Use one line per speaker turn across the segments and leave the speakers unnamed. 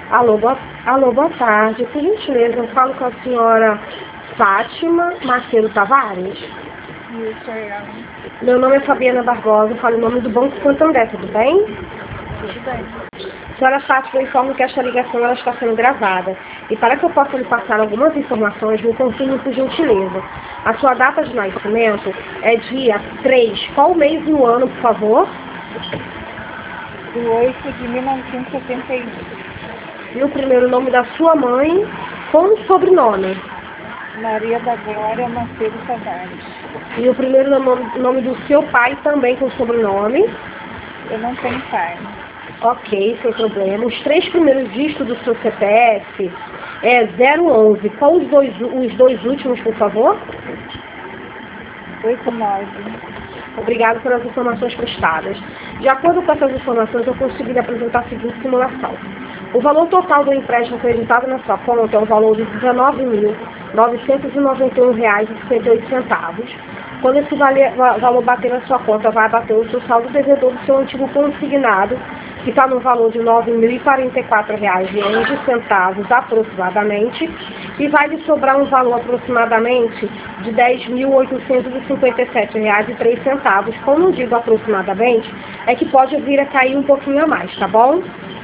Alô, boa tarde. Por gentileza, eu falo com a senhora Fátima Macedo Tavares.
Isso é ela.
Meu nome é Fabiana Barbosa, eu falo em nome do Banco Santander, tudo bem?
Tudo bem.
Senhora Fátima, eu informo que esta ligação ela está sendo gravada. E para que eu possa lhe passar algumas informações, me confirme por gentileza. A sua data de nascimento é dia 3. Qual mês e o ano, por favor?
Do 8 de 1971.
E o primeiro nome da sua mãe com o sobrenome.
Maria da Glória Macedo Tavares.
E o primeiro nome do seu pai também com sobrenome.
Eu não tenho pai.
Ok, sem problema. Os 3 primeiros dígitos do seu CPF é 011. Qual os dois últimos, por favor?
89.
Obrigado pelas informações prestadas. De acordo com essas informações, eu consegui lhe apresentar a seguinte simulação. O valor total do empréstimo acreditado na sua conta é um valor de R$ 19.991,58. Quando esse valor bater na sua conta, vai bater o seu saldo devedor do seu antigo consignado, que está no valor de R$ 9.044,11 aproximadamente, e vai lhe sobrar um valor aproximadamente de R$ 10.857,03. Como eu digo aproximadamente, é que pode vir a cair um pouquinho a mais, tá bom?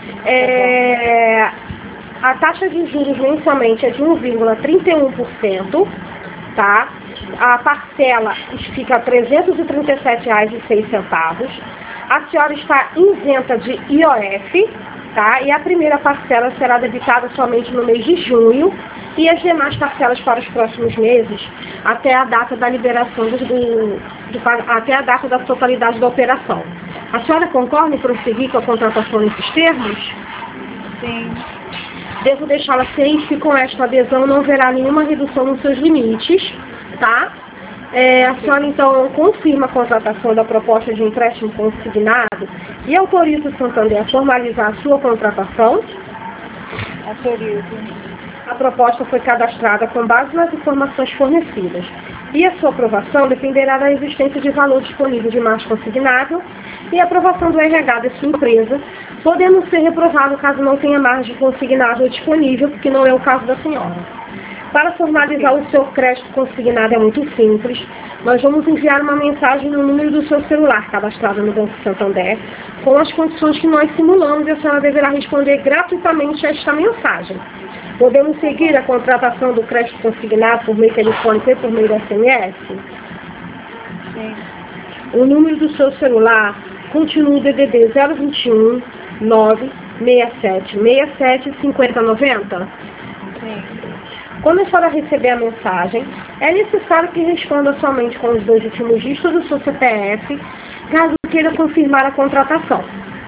A taxa de juros mensalmente é de 1,31%, tá? A parcela fica R$ 337,06. A senhora está isenta de IOF, tá? E a primeira parcela será debitada somente no mês de junho e as demais parcelas para os próximos meses até a data da liberação até a data da totalidade da operação. A senhora concorda em prosseguir com a contratação nesses termos?
Sim.
Devo deixá-la ciente que com esta adesão não haverá nenhuma redução nos seus limites, tá? A senhora, então, confirma a contratação da proposta de empréstimo consignado e autoriza o Santander a formalizar a sua contratação?
Autorizo.
A proposta foi cadastrada com base nas informações fornecidas e a sua aprovação dependerá da existência de valor disponível de margem consignável e a aprovação do RH da sua empresa, podendo ser reprovado caso não tenha margem consignável disponível, que não é o caso da senhora. Para formalizar o seu crédito consignado é muito simples. Nós vamos enviar uma mensagem no número do seu celular cadastrado no Banco Santander, com as condições que nós simulamos, e a senhora deverá responder gratuitamente a esta mensagem. Podemos seguir a contratação do crédito consignado por meio telefônico e por meio de SMS?
Sim.
O número do seu celular continua o DDD 021 967 67 50 90?
Sim.
Quando a senhora receber a mensagem, é necessário que responda somente com os 2 últimos dígitos do seu CPF, caso queira confirmar a contratação.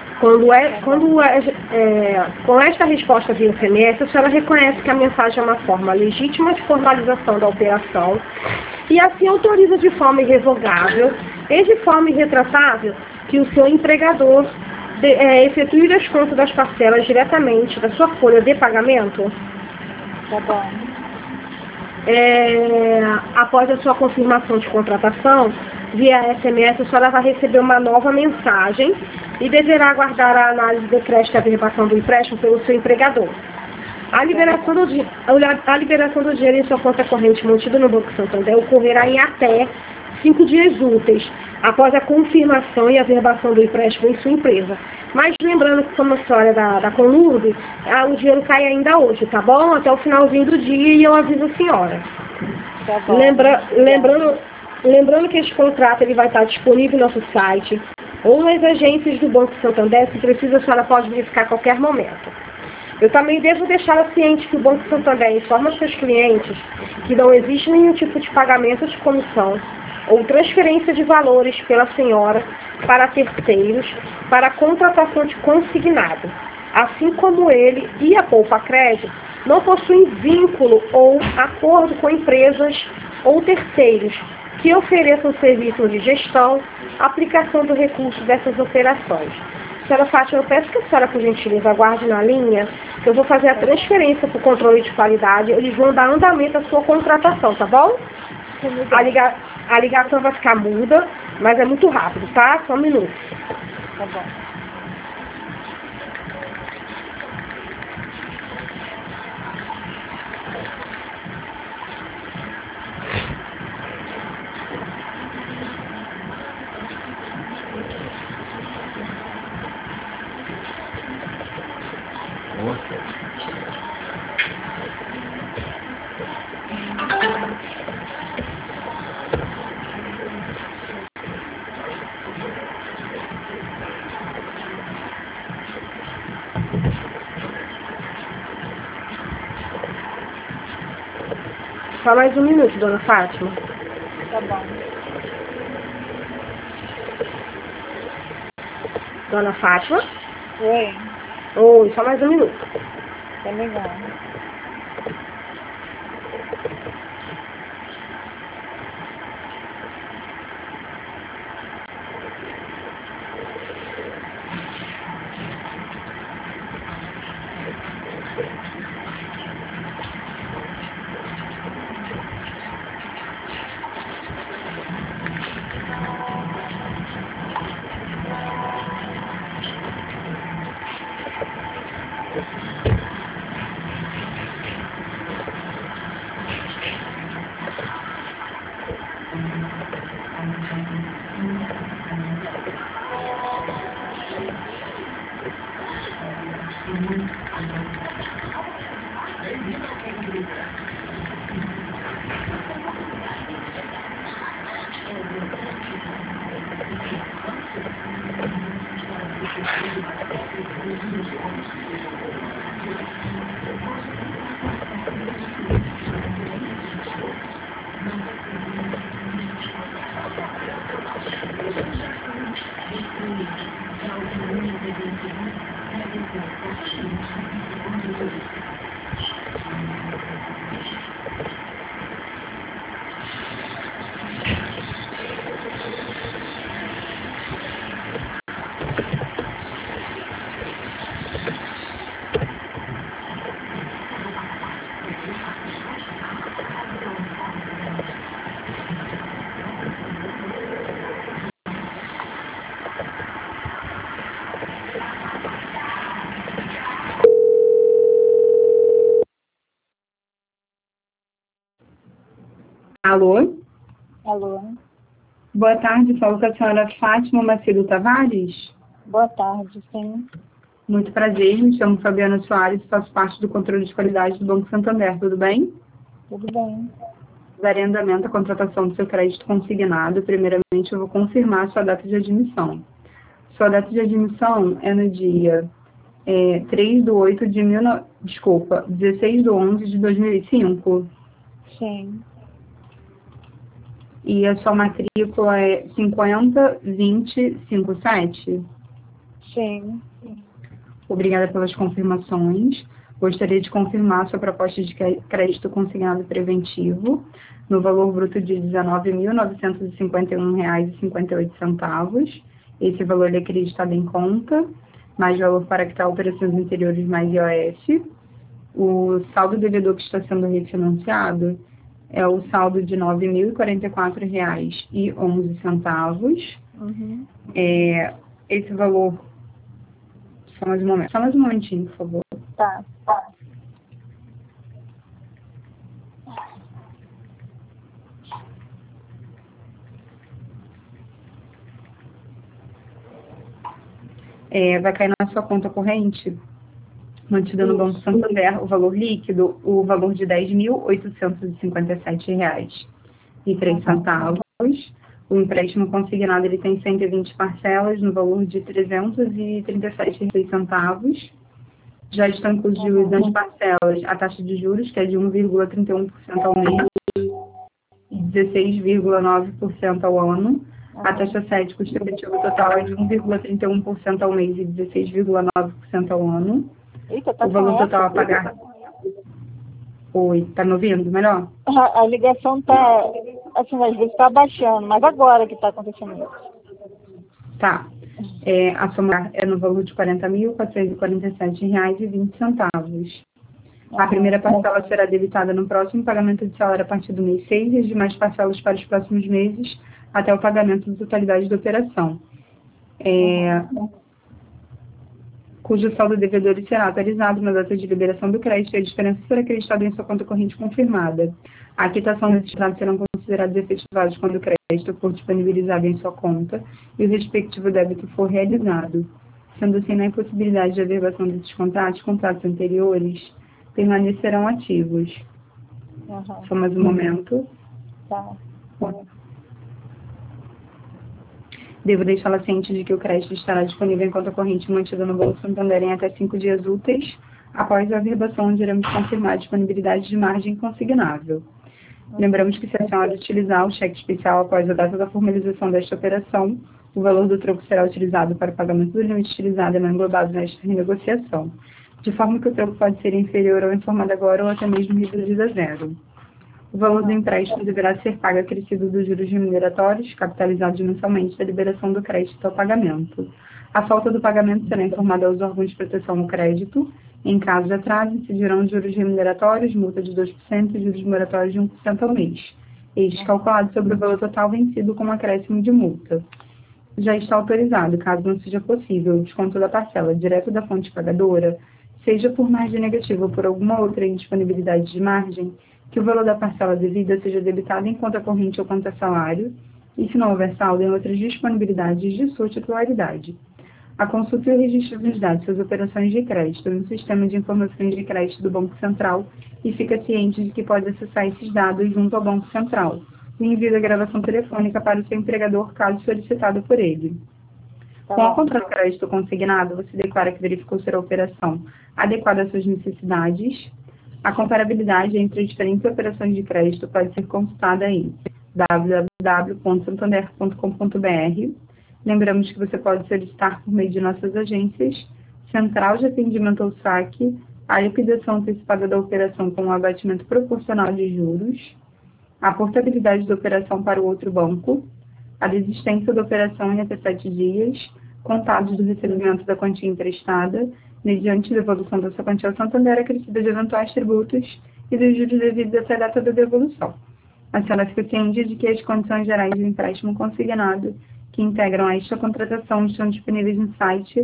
Com esta resposta via SMS, a senhora reconhece que a mensagem é uma forma legítima de formalização da operação e assim autoriza de forma irrevogável e de forma irretratável que o seu empregador efetue as contas das parcelas diretamente da sua folha de pagamento.
Tá bom.
Após a sua confirmação de contratação, via SMS, a senhora vai receber uma nova mensagem e deverá aguardar a análise do crédito e a averbação do empréstimo pelo seu empregador. A liberação do dinheiro em sua conta corrente mantida no Banco Santander ocorrerá em até 5 dias úteis, após a confirmação e a averbação do empréstimo em sua empresa. Mas lembrando que, como a história da Conurb, o dinheiro cai ainda hoje, tá bom? Até o finalzinho do dia e eu aviso a senhora.
Tá bom.
Lembrando que este contrato ele vai estar disponível no nosso site ou nas agências do Banco Santander. Se precisa, a senhora pode verificar a qualquer momento. Eu também devo deixá-la ciente que o Banco Santander informa seus clientes que não existe nenhum tipo de pagamento de comissão ou transferência de valores pela senhora para terceiros para a contratação de consignado, assim como ele e a Poupa Crédito não possuem vínculo ou acordo com empresas ou terceiros que ofereçam serviços de gestão, aplicação do recurso dessas operações. Senhora Fátima, eu peço que a senhora, por gentileza, aguarde na linha, que eu vou fazer a transferência para o controle de qualidade, eles vão dar andamento à sua contratação, tá bom? A ligação vai ficar muda, mas é muito rápido, tá? Só um minuto.
Tá bom.
Só mais um minuto, dona Fátima.
Tá bom.
Dona Fátima?
Oi,
Oi, só mais um minuto.
tá legal.
Alô?
Alô,
Boa tarde, falo com a senhora Fátima Macedo Tavares.
boa tarde, sim.
Muito prazer, me chamo Fabiana Soares, faço parte do controle de qualidade do Banco Santander, tudo bem?
Tudo bem.
Darei andamento à contratação do seu crédito consignado. Primeiramente, eu vou confirmar a sua data de admissão. Sua data de admissão é no dia 16 de 11 de 2005.
Sim,
E a sua matrícula é 502057.
sim.
Obrigada pelas confirmações. Gostaria de confirmar sua proposta de crédito consignado preventivo no valor bruto de R$ 19.951,58. Esse valor é acreditado em conta, mais valor para quitar operações anteriores mais IOF. O saldo devedor que está sendo refinanciado é o saldo de R$ 9.044,11.
Uhum.
Esse valor... Só mais um momento. Só mais um momentinho, por favor.
Tá.
Vai cair na sua conta corrente, mantida no Banco Santander, o valor líquido, o valor de R$ 10.857,03. O empréstimo consignado ele tem 120 parcelas no valor de R$ 337,06. Já estão incluídas nas parcelas a taxa de juros, que é de 1,31% ao mês e 16,9% ao ano. A taxa 7, custo efetivo total é de 1,31% ao mês e 16,9% ao ano.
Eita, tá
O valor
com
total a
eco.
pagar... Oi, tá me ouvindo melhor?
A ligação tá, assim, às vezes tá abaixando, mas agora que tá acontecendo isso.
Tá. A soma é no valor de R$ 40.447,20. A primeira parcela será debitada no próximo pagamento de salário a partir do mês 6 e as demais parcelas para os próximos meses até o pagamento da totalidade da operação. Cujo saldo devedor será atualizado na data de liberação do crédito e a diferença será acreditada em sua conta corrente confirmada. A quitação desses dados serão considerados efetivados quando o crédito for disponibilizado em sua conta e o respectivo débito for realizado.
Sendo assim, na impossibilidade de averbação desses contratos anteriores permanecerão ativos. Só mais um momento.
Tá.
Devo deixá-la ciente de que o crédito estará disponível em conta corrente mantida no Banco Santander em até 5 dias úteis. Após a averbação, onde iremos confirmar a disponibilidade de margem consignável. Lembramos que, se a senhora utilizar o cheque especial após a data da formalização desta operação, o valor do troco será utilizado para o pagamento do limite utilizado e não englobado nesta renegociação, de forma que o troco pode ser inferior ao informado agora ou até mesmo reduzido a zero. O valor do empréstimo deverá ser pago acrescido dos juros remuneratórios, capitalizados mensalmente da liberação do crédito ao pagamento. A falta do pagamento será informada aos órgãos de proteção ao crédito. Em caso de atraso, incidirão juros remuneratórios, multa de 2% e juros moratórios de 1% ao mês. Este calculado sobre o valor total vencido com acréscimo de multa. Já está autorizado, caso não seja possível, o desconto da parcela direto da fonte pagadora, seja por margem negativa ou por alguma outra indisponibilidade de margem, que o valor da parcela devida seja debitado em conta corrente ou conta salário, e se não houver saldo em outras disponibilidades de sua titularidade. A consulta e o registro dos dados das operações de crédito no Sistema de Informações de Crédito do Banco Central e fica ciente de que pode acessar esses dados junto ao Banco Central. O envio da gravação telefônica para o seu empregador, caso solicitado por ele. Com a compra do crédito consignado, você declara que verificou ser a operação adequada às suas necessidades. A comparabilidade entre as diferentes operações de crédito pode ser consultada em www.santander.com.br. Lembramos que você pode solicitar por meio de nossas agências, Central de Atendimento ao Saque, a liquidação antecipada da operação com um abatimento proporcional de juros, a portabilidade da operação para o outro banco, a desistência da operação em até 7 dias, contados do recebimento da quantia emprestada, mediante devolução da sua quantia ao Santander acrescida de eventuais tributos e dos juros devidos até a data da devolução. A senhora fica ciente de que as condições gerais do empréstimo consignado que integram esta contratação estão disponíveis no site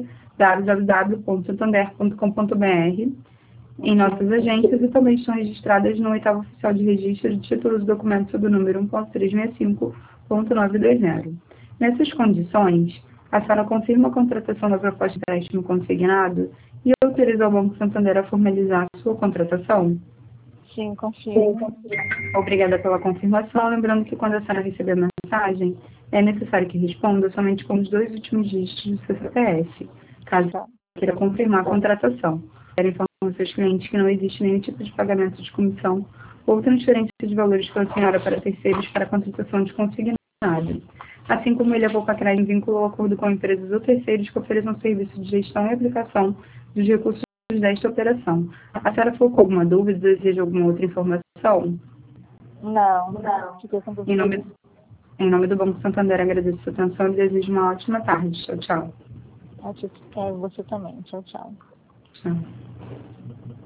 www.santander.com.br, em nossas agências e também estão registradas no 8º Oficial de Registro de Títulos e Documentos sob o número 1.365.920. Nessas condições, a senhora confirma a contratação da proposta de empréstimo consignado e autoriza o Banco Santander a formalizar a sua contratação?
Sim, confirmo.
Obrigada pela confirmação. Lembrando que quando a senhora receber a mensagem, é necessário que responda somente com os 2 últimos dígitos do seu CPF, caso queira confirmar a contratação. Quero informar aos seus clientes que não existe nenhum tipo de pagamento de comissão ou transferência de valores pela senhora para terceiros para a contratação de consignado. Assim como ele, a Volpacred vinculou o acordo com empresas ou terceiros que ofereçam serviço de gestão e aplicação dos recursos desta operação. A senhora ficou com alguma dúvida, deseja alguma outra informação?
Não. Fiquei com dúvida.
Em nome do Banco Santander, agradeço a sua atenção e desejo uma ótima tarde. Tchau, tchau.
Você também. Tchau, tchau.
Tchau.